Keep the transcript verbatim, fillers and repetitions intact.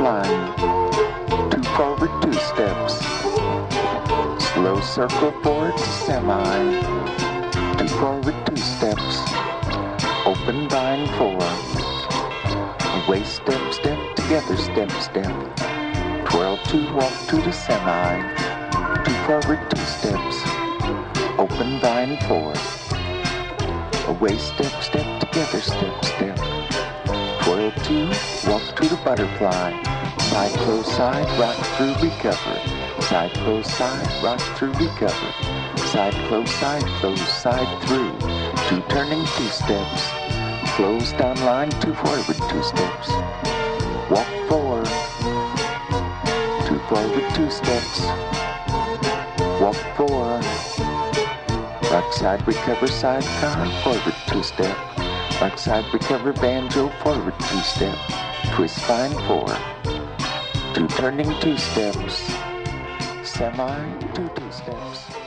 line, two forward, two steps, slow circle forward, semi, two forward, two steps, open vine, four, away, step, step, together, step, step, twirl, two, walk to the semi, two forward, two steps, open vine, four, away, step, step, together, step, step, twirl, two, walk to the butterfly, side, close, side, rock through, recover, side, close, side, rock through, recover, side, close, side, close, side, through, two turning, two steps, close down line, two forward, two steps, walk, four, two forward, two steps, walk, four, rock, side, recover, side, car, forward, two step, rock, side, recover, banjo, forward, two step, twist, vine, four, two turning, two steps, semi, two, two steps.